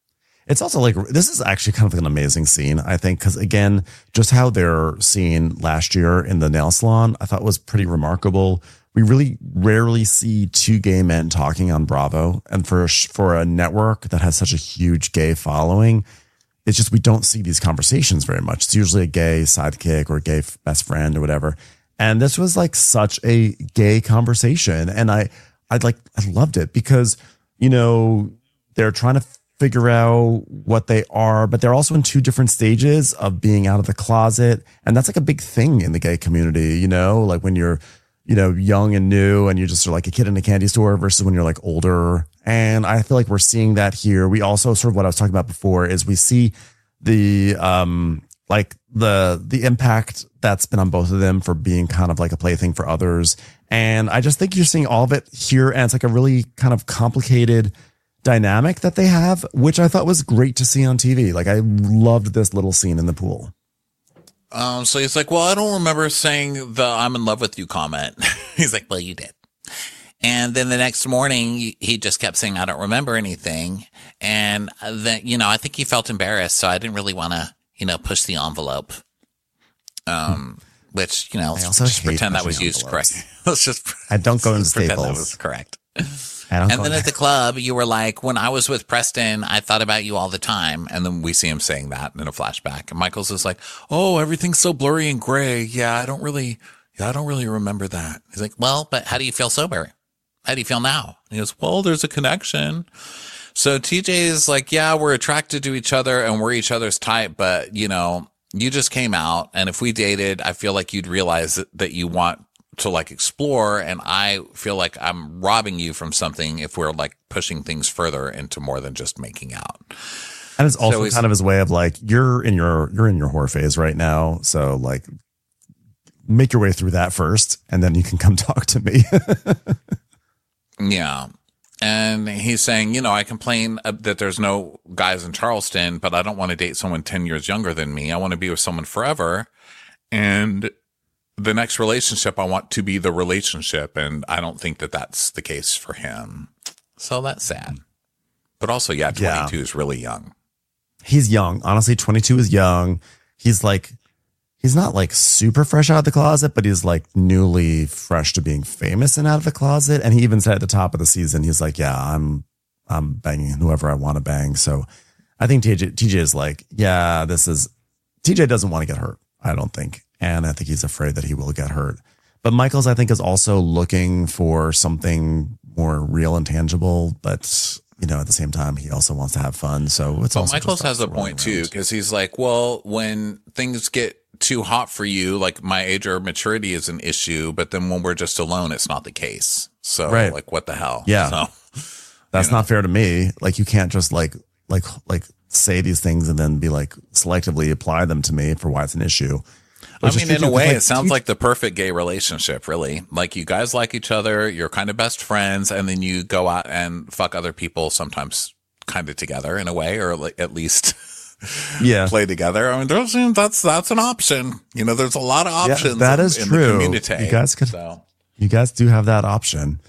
It's also like, this is actually kind of an amazing scene, I think, because again, just how they're seen last year in the nail salon, I thought was pretty remarkable. We really rarely see two gay men talking on Bravo. And for a network that has such a huge gay following, it's just, we don't see these conversations very much. It's usually a gay sidekick or a gay best friend or whatever. And this was like such a gay conversation. And I loved it because, you know, they're trying to figure out what they are, but they're also in two different stages of being out of the closet. And that's like a big thing in the gay community, you know, like when you're, you know, young and new and you're just like a kid in a candy store versus when you're like older. And I feel like we're seeing that here. We also sort of what I was talking about before is we see the, like the impact that's been on both of them for being kind of like a plaything for others. And I just think you're seeing all of it here. And it's like a really kind of complicated dynamic that they have, which I thought was great to see on TV. Like I loved this little scene in the pool. So he's like, well, I don't remember saying the I'm in love with you comment. He's like, well, you did. And then the next morning, he just kept saying, I don't remember anything. And then, you know, I think he felt embarrassed. So I didn't really want to, you know, push the envelope. Which, you know, let's just pretend that was used correctly. Let's just I don't go into pretend Staples. that was correct. And then at the club, you were like, when I was with Preston, I thought about you all the time. And then we see him saying that in a flashback. And Michael's is like, oh, everything's so blurry and gray. Yeah, I don't really remember that. He's like, well, but how do you feel sober? How do you feel now? And he goes, well, there's a connection. So TJ is like, yeah, we're attracted to each other and we're each other's type. But, you know, you just came out. And if we dated, I feel like you'd realize that you want to like explore. And I feel like I'm robbing you from something if we're like pushing things further into more than just making out. And it's also kind of his way of like, you're in your whore phase right now. So like make your way through that first and then you can come talk to me. Yeah. And he's saying, you know, I complain that there's no guys in Charleston, but I don't want to date someone 10 years younger than me. I want to be with someone forever. And the next relationship, I want to be the relationship. And I don't think that that's the case for him. So that's sad. But also, yeah, 22 is really young. He's young. Honestly, 22 is young. He's like, he's not like super fresh out of the closet, but he's like newly fresh to being famous and out of the closet. And he even said at the top of the season, he's like, yeah, I'm banging whoever I want to bang. So I think TJ is like, yeah, TJ doesn't want to get hurt. I don't think. And I think he's afraid that he will get hurt. But Michaels, I think, is also looking for something more real and tangible. But, you know, at the same time, he also wants to have fun. So it's also Michaels has a point too, because he's like, well, when things get too hot for you, like my age or maturity is an issue, but then when we're just alone, it's not the case. So like, what the hell? Yeah. So, that's not fair to me. Like, you can't just like say these things and then be like selectively apply them to me for why it's an issue. I mean, in a way, it sounds like the perfect gay relationship, really. Like you guys like each other, you're kind of best friends, and then you go out and fuck other people sometimes kind of together in a way, or like at least play together. I mean, that's an option. You know, there's a lot of options. That is in true. The community. You guys do have that option.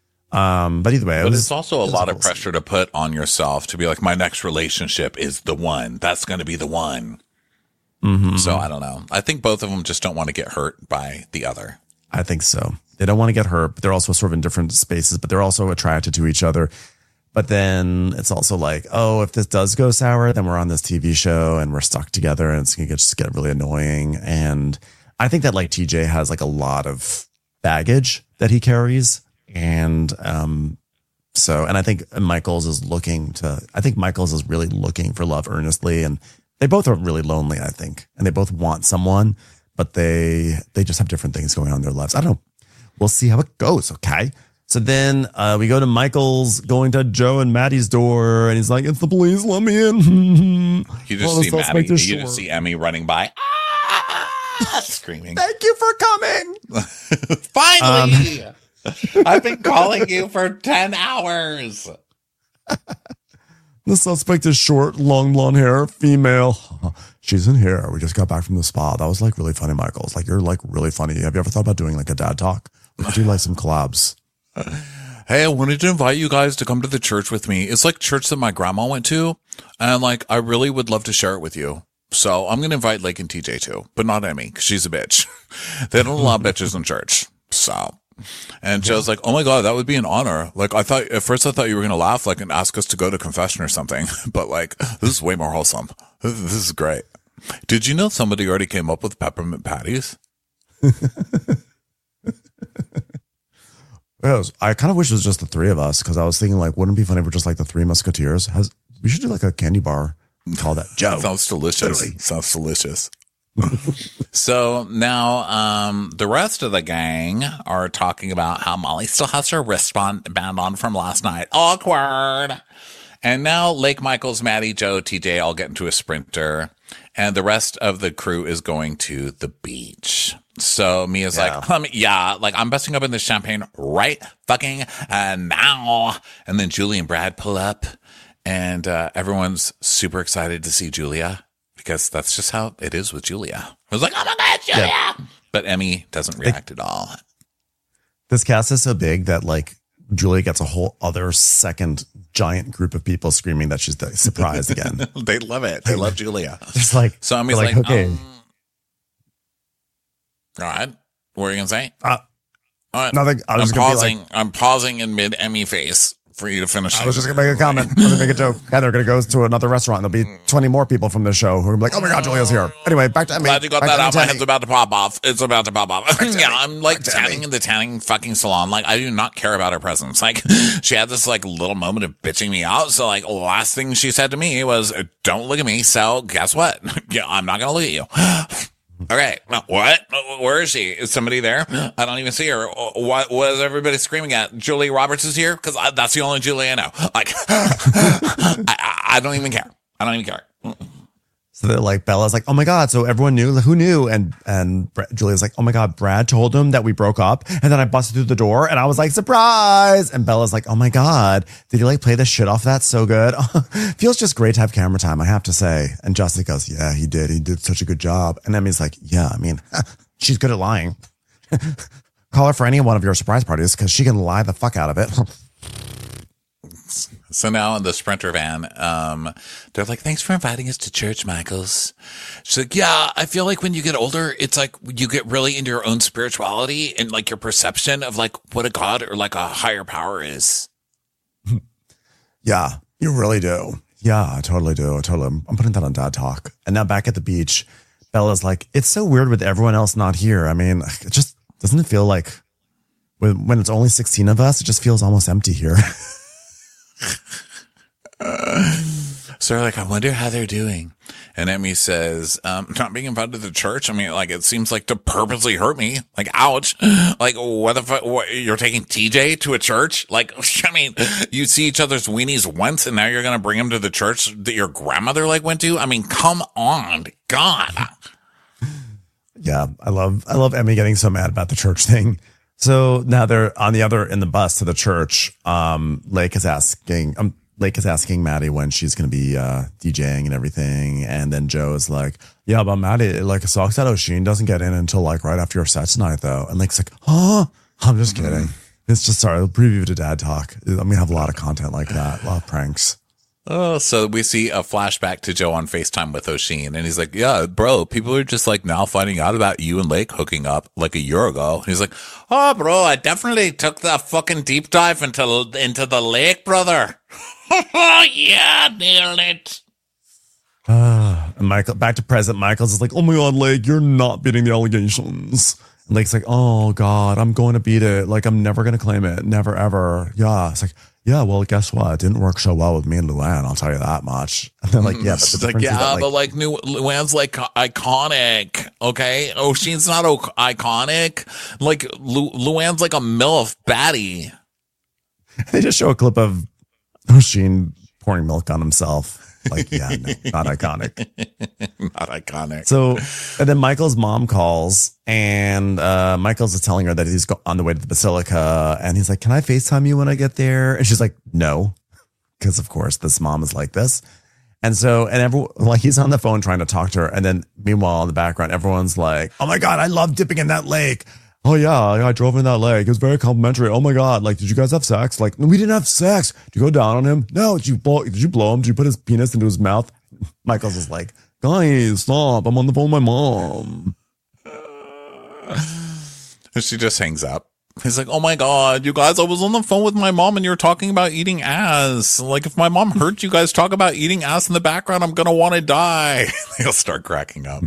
But either way, it's also a lot of pressure to put on yourself to be like, my next relationship is the one. That's going to be the one. Mm-hmm. So I don't know. I think both of them just don't want to get hurt by the other. I think so. They don't want to get hurt, but they're also sort of in different spaces, but they're also attracted to each other. But then it's also like, oh, if this does go sour, then we're on this TV show and we're stuck together and it's going to just get really annoying. And I think that like TJ has like a lot of baggage that he carries. And and I think Michaels is really looking for love earnestly. And they both are really lonely, I think. And they both want someone, but they just have different things going on in their lives. I don't know. We'll see how it goes. Okay. So then we go to Michaels going to Joe and Maddie's door, and he's like, "It's the police, let me in." You just see Maddie. You just see Emmy running by, screaming. Thank you for coming. Finally, I've been calling you for 10 hours. The suspect is short, long blonde hair, female. She's in here. We just got back from the spa. That was like really funny, Michaels. Like, you're like really funny. Have you ever thought about doing like a dad talk? We could do like some collabs. hey, I wanted to invite you guys to come to the church with me. It's like church that my grandma went to. And like, I really would love to share it with you. So I'm going to invite Lake and TJ too, but not Emmy because she's a bitch. They don't allow bitches in church. So, and Joe's like, oh my God, that would be an honor. Like at first I thought you were going to laugh like and ask us to go to confession or something, but like, this is way more wholesome. This is great. Did you know somebody already came up with peppermint patties? I kind of wish it was just the three of us because I was thinking like, wouldn't it be funny if we're just like the Three Musketeers? We should do like a candy bar. Call that Joe. Sounds delicious. Literally. Sounds delicious. So now the rest of the gang are talking about how Molly still has her wristband on from last night. Awkward. And now Lake, Michaels, Maddie, Joe, TJ all get into a Sprinter. And the rest of the crew is going to the beach. So Mia's like, I'm busting open the champagne right fucking now. And then Julie and Brad pull up. And everyone's super excited to see Julia because that's just how it is with Julia. I was like, oh my God, Julia. Yeah. But Emmy doesn't react at all. This cast is so big that like Julia gets a whole other second giant group of people screaming that she's surprised again. They love it. They love Julia. It's like, so Emmy's like, okay. All right. What are you going to say? Nothing. I'm pausing in mid Emmy face for you to finish. I was just going to make a comment. I was going to make a joke. And they're going to go to another restaurant. There'll be 20 more people from the show who are like, oh my God, Julia's here. Anyway, back to Emmy. Glad you got that out. My head's about to pop off. It's about to pop off. Yeah, I'm like tanning in the tanning fucking salon. Like, I do not care about her presence. Like, she had this like little moment of bitching me out. So like, last thing she said to me was, don't look at me. So guess what? Yeah, I'm not going to look at you. Okay, what? Where is she? Is somebody there? I don't even see her. What is everybody screaming at? Julie Roberts is here? Because that's the only Julie I know. Like, I don't even care. I don't even care. So they're like, Bella's like, oh my God. So everyone knew. Who knew? And Julia's like, oh my God, Brad told him that we broke up. And then I busted through the door and I was like, surprise. And Bella's like, oh my God, did he like play the shit off that so good? Feels just great to have camera time, I have to say. And Justin goes, yeah, he did. He did such a good job. And Emmy's like, yeah, I mean, she's good at lying. Call her for any one of your surprise parties because she can lie the fuck out of it. So now in the Sprinter van, they're like, thanks for inviting us to church, Michaels. She's like, yeah, I feel like when you get older, it's like you get really into your own spirituality and like your perception of like what a God or like a higher power is. Yeah, you really do. Yeah, I totally do. I'm putting that on Dad Talk. And now back at the beach, Bella's like, it's so weird with everyone else not here. I mean, it just doesn't it feel like when it's only 16 of us, it just feels almost empty here. So they're like, I wonder how they're doing. And Emmy says, not being invited to the church. I mean, like, it seems like to purposely hurt me. Like, ouch. Like, what the fuck? You're taking TJ to a church? Like, I mean, you see each other's weenies once and now you're going to bring him to the church that your grandmother like went to? I mean, come on. God. Yeah. I love Emmy getting so mad about the church thing. So now they're in the bus to the church. Lake is asking Maddie when she's going to be DJing and everything. And then Joe is like, yeah, but Maddie, like, sucks that O'Sheen doesn't get in until like right after your set tonight, though. And Lake's like, huh? I'm just kidding. It's just, sorry, preview to Dad Talk. I'm going to have a lot of content like that, a lot of pranks. Oh, so we see a flashback to Joe on FaceTime with O'Sheen. And he's like, yeah, bro, people are just like now finding out about you and Lake hooking up like a year ago. And he's like, oh, bro, I definitely took that fucking deep dive into the lake, brother. Yeah, nailed it. And Michael, back to present, Michael's is like, oh my God, Lake, you're not beating the allegations. And Lake's like, oh God, I'm going to beat it. Like, I'm never going to claim it. Never, ever. Yeah. It's like, yeah, well, guess what? It didn't work so well with me and Luann. I'll tell you that much. And they're like, yeah, but the like, yeah, but like Luann's like iconic. Okay. O'Sheen's not iconic. Like Luann's like a MILF baddie. They just show a clip of O'Sheen pouring milk on himself. Like, yeah, no, not iconic. Not iconic. So, and then Michael's mom calls and Michael's is telling her that he's on the way to the Basilica. And he's like, can I FaceTime you when I get there? And she's like, no, because of course this mom is like this. And so, and everyone, like, he's on the phone trying to talk to her. And then meanwhile, in the background, everyone's like, oh my God, I love dipping in that lake. oh yeah, I drove in that lake. It was very complimentary. Oh my God. Like, did you guys have sex? Like, no, we didn't have sex. Did you go down on him? No. Did you blow him? Did you put his penis into his mouth? Michael's just like, guys, stop. I'm on the phone with my mom. And she just hangs up. He's like, oh my God, you guys, I was on the phone with my mom and you were talking about eating ass. Like, if my mom heard you guys talk about eating ass in the background, I'm going to want to die. He'll start cracking up.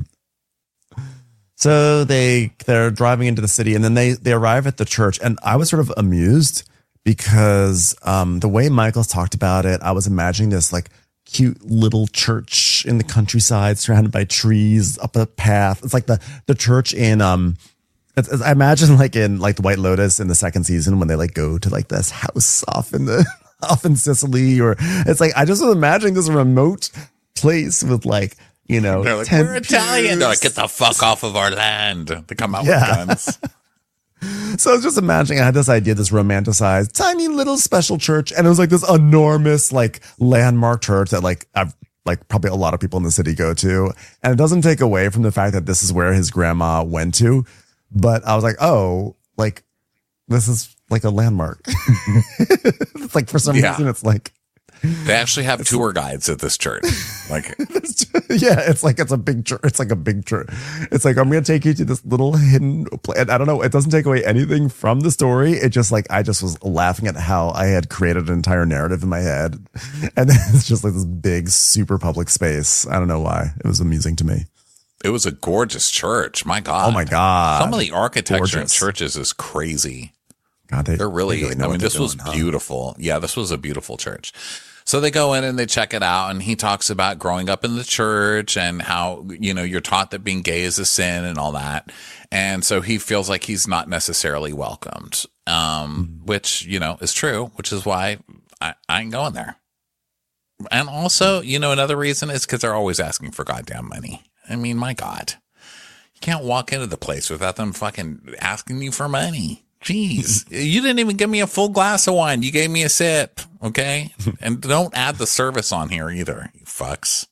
So they're driving into the city, and then they arrive at the church, and I was sort of amused because the way Michael's talked about it, I was imagining this like cute little church in the countryside surrounded by trees up a path. It's like the church in I imagine like in like the White Lotus in the second season when they like go to like this house off in Sicily, or it's like I just was imagining this remote place with like, you know, they're like, we're Italian. They're like, get the fuck off of our land. They come out with guns. So I was just imagining I had this idea, this romanticized, tiny little special church. And it was like this enormous, like landmark church that like I've like probably a lot of people in the city go to. And it doesn't take away from the fact that this is where his grandma went to. But I was like, oh, like this is like a landmark. It's like for some reason it's like. They actually have tour guides at this church. Like, yeah, it's a big church. It's like a big church. It's like, I'm going to take you to this little hidden place. I don't know. It doesn't take away anything from the story. It just like, I just was laughing at how I had created an entire narrative in my head. And then it's just like this big, super public space. I don't know why. It was amusing to me. it was a gorgeous church. My God. Oh my God. Some of the architecture in churches is crazy. God, they're really I mean, this was beautiful. Yeah, this was a beautiful church. So they go in and they check it out, and he talks about growing up in the church and how, you know, you're taught that being gay is a sin and all that. And so he feels like he's not necessarily welcomed, which, you know, is true, which is why I ain't going there. And also, you know, another reason is because they're always asking for goddamn money. I mean, my God, you can't walk into the place without them fucking asking you for money. Jeez, you didn't even give me a full glass of wine. You gave me a sip. Okay. And don't add the service on here either, you fucks.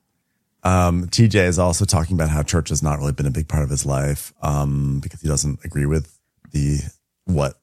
TJ is also talking about how church has not really been a big part of his life, because he doesn't agree with what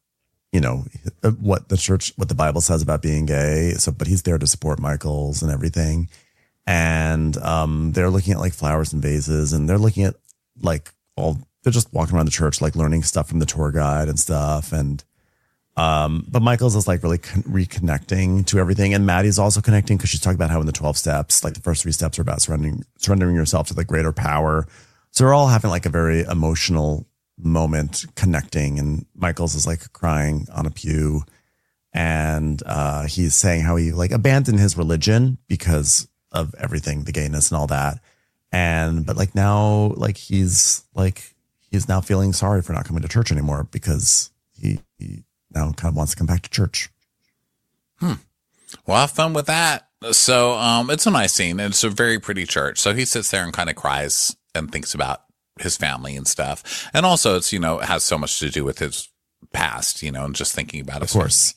the church, what the Bible says about being gay. So, but he's there to support Michaels and everything. And, they're looking at like flowers and vases, and they're looking at like they're just walking around the church, like learning stuff from the tour guide and stuff. And, but Michael's is like really reconnecting to everything. And Maddie's also connecting because she's talking about how in the 12 steps, like the first 3 steps are about surrendering yourself to the greater power. So we're all having like a very emotional moment connecting. And Michael's is like crying on a pew. And, he's saying how he like abandoned his religion because of everything, the gayness and all that. But like now, like he's now feeling sorry for not coming to church anymore because he now kind of wants to come back to church. Well, have fun with that. So, it's a nice scene, and it's a very pretty church. So he sits there and kind of cries and thinks about his family and stuff. And also it's, you know, it has so much to do with his past, you know, and just thinking about it. Of course.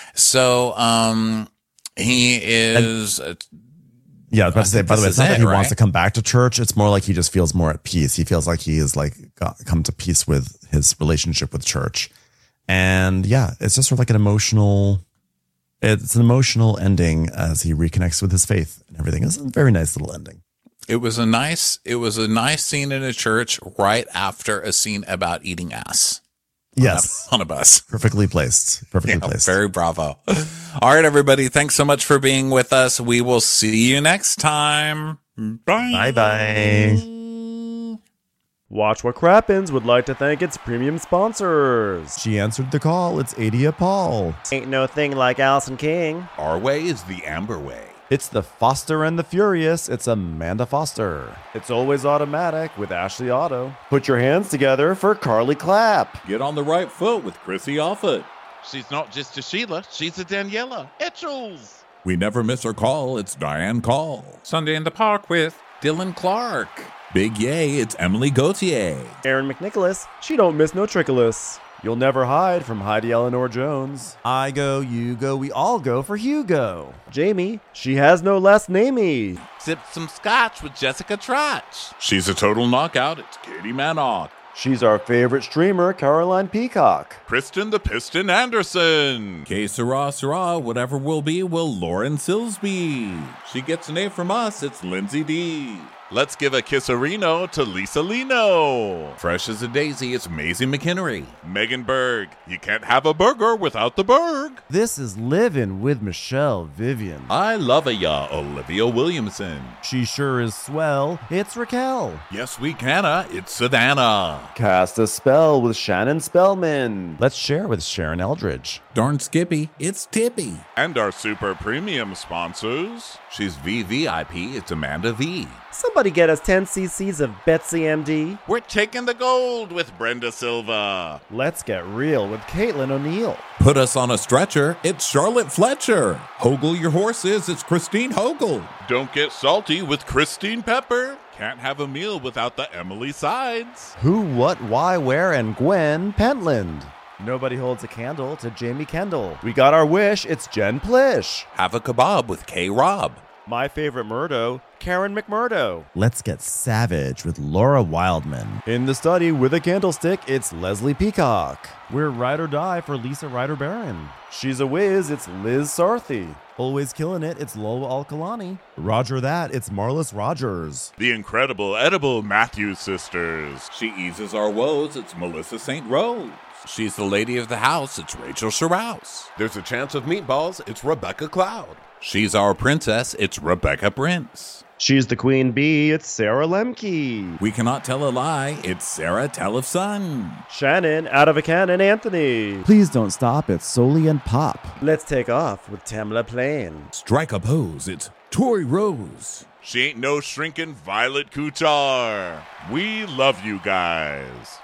So, he is, yeah, I was about to say, by the way, it's not that he wants to come back to church. It's more like he just feels more at peace. He feels like he is like come to peace with his relationship with church. And yeah, it's just sort of like it's an emotional ending as he reconnects with his faith and everything. It's a very nice little ending. It was a nice scene in a church right after a scene about eating ass. Yes. On a bus. Perfectly placed. Placed. Very bravo. All right, everybody. Thanks so much for being with us. We will see you next time. Bye. Bye. Watch What Crappens would like to thank its premium sponsors. She answered the call. It's Adia Paul. Ain't no thing like Allison King. Our way is the Amber way. It's the Foster and the Furious. It's Amanda Foster. It's Always Automatic with Ashley Otto. Put your hands together for Carly Clapp. Get on the right foot with Chrissy Offit. She's not just a Sheila, she's a Daniela Etchells. We never miss her call. It's Diane Call. Sunday in the Park with Dylan Clark. Big yay, it's Emily Gauthier. Aaron McNicholas. She don't miss no trickolas. You'll never hide from Heidi Eleanor Jones. I go, you go, we all go for Hugo. Jamie. She has no last namey. Sip some scotch with Jessica Trotch. She's a total knockout. It's Katie Manock. She's our favorite streamer, Caroline Peacock. Kristen the Piston Anderson. Que sera, whatever will be, Lauren Silsby. She gets an A from us, it's Lindsay D. Let's give a kisserino to Lisa Lino. Fresh as a daisy, it's Maisie McHenry. Megan Berg. You can't have a burger without the Berg. This is Livin' with Michelle Vivian. I love ya, Olivia Williamson. She sure is swell. It's Raquel. Yes, we canna, it's Savannah. Cast a spell with Shannon Spellman. Let's share with Sharon Eldridge. Darn Skippy, it's Tippy. And our super premium sponsors. She's VVIP, it's Amanda V. Somebody get us 10 cc's of Betsy MD. We're taking the gold with Brenda Silva. Let's get real with Caitlin O'Neill. Put us on a stretcher, it's Charlotte Fletcher. Hoggle your horses, it's Christine Hoggle. Don't get salty with Christine Pepper. Can't have a meal without the Emily Sides. Who, what, why, where, and Gwen Pentland. Nobody holds a candle to Jamie Kendall. We got our wish, it's Jen Plish. Have a kebab with K. Rob. My favorite Murdo, Karen McMurdo. Let's get savage with Laura Wildman. In the study with a candlestick, it's Leslie Peacock. We're Ride or Die for Lisa Ryder Barron. She's a whiz, it's Liz Sarthy. Always killing it, it's Lola Alkalani. Roger that, it's Marlis Rogers. The incredible edible Matthews sisters. She eases our woes, it's Melissa St. Rose. She's the lady of the house, it's Rachel Sherrouse. There's a chance of meatballs, it's Rebecca Cloud. She's our princess, it's Rebecca Prince. She's the queen bee, it's Sarah Lemke. We cannot tell a lie, it's Sarah Tellefson. Shannon, out of a cannon, Anthony. Please don't stop, it's Soli and Pop. Let's take off with Tamla Plain. Strike a pose, it's Tori Rose. She ain't no shrinking Violet Kuchar. We love you guys.